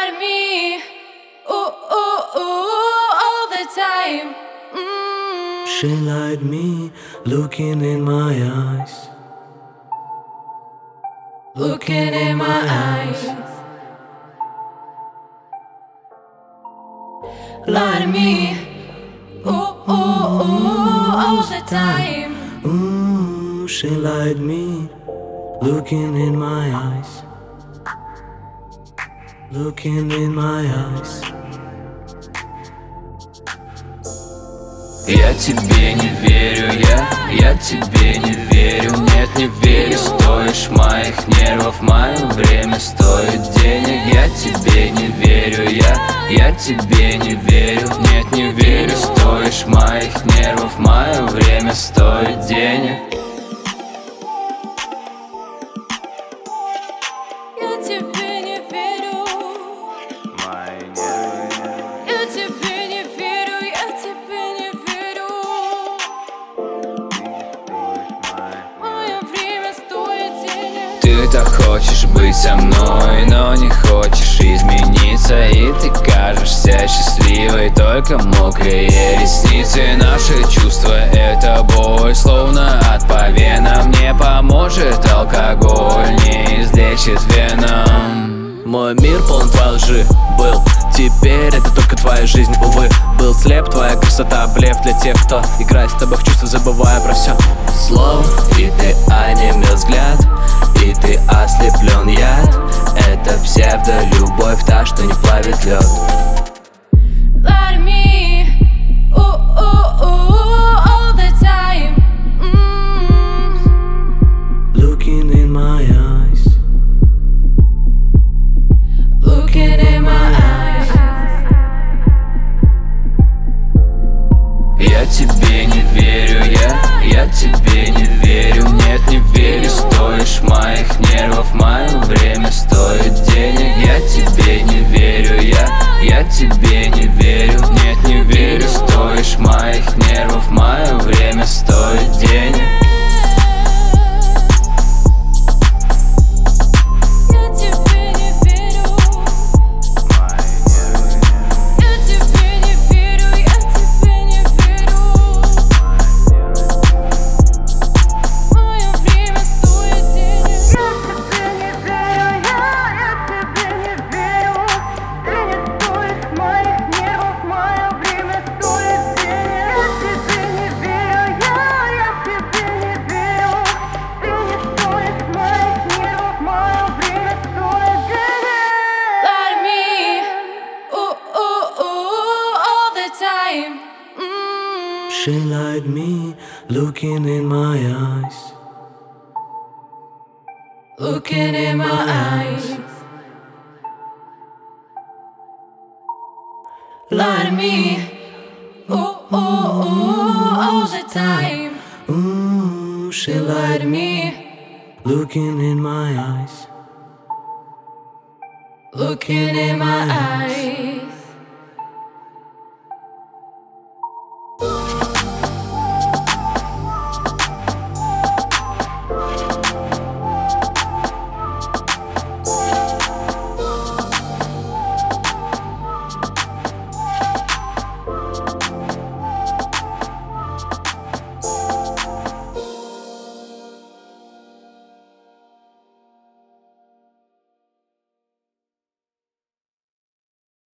Light me, all the time. She lied me, looking in my eyes. Looking in my eyes. Light me, all the time. She lied me, looking in my eyes. Looking in my eyes. Я тебе не верю, я тебе не верю. Нет, не верю, стоишь моих нервов. Мое время стоит денег. Я тебе не верю, я тебе не верю. Нет, не верю, стоишь моих нервов. Мое время стоит денег. Я тебе не верю. Мои нервы. Я тебе не верю, я тебе не верю. Мое время стоит денег. Ты так хочешь быть со мной, но не хочешь измениться. И ты кажешься счастливой, только мокрые ресницы. Наши чувства — это боль, словно от по венам. Не поможет алкоголь, не излечит веном. Мой мир полон твоей лжи был. Теперь это только твоя жизнь, увы. Был слеп, твоя красота блеф для тех, кто играет с тобой в чувства, забывая про все. Слово, и ты онемел взгляд, и ты ослеплен яд. Это псевдолюбовь, та, что не плавит лед. Light me, all the time. Looking in my eyes. Looking in my eyes. Я тебе не верю, я тебе не верю. Нет, не верю, стоишь моих нервов. Мое время стоит денег. Я тебе не верю, я тебе не верю. Нет, не верю, стоишь моих нервов. Мое время стоит денег. Я тебе не верю. Я тебе не верю, я тебе не верю. Мое время стоит денег. Я тебе не верю, я тебе не верю. Ты не стоишь моих нервов, мое время стоит денег. Я тебе не верю, я тебе не верю. Ты не стоишь моих нервов, мое время стоит денег. Light me, all the time. She lied me, looking in my eyes. Looking in my eyes. Light me, all the time. She Light lied me, me, looking in my eyes. looking in my eyes.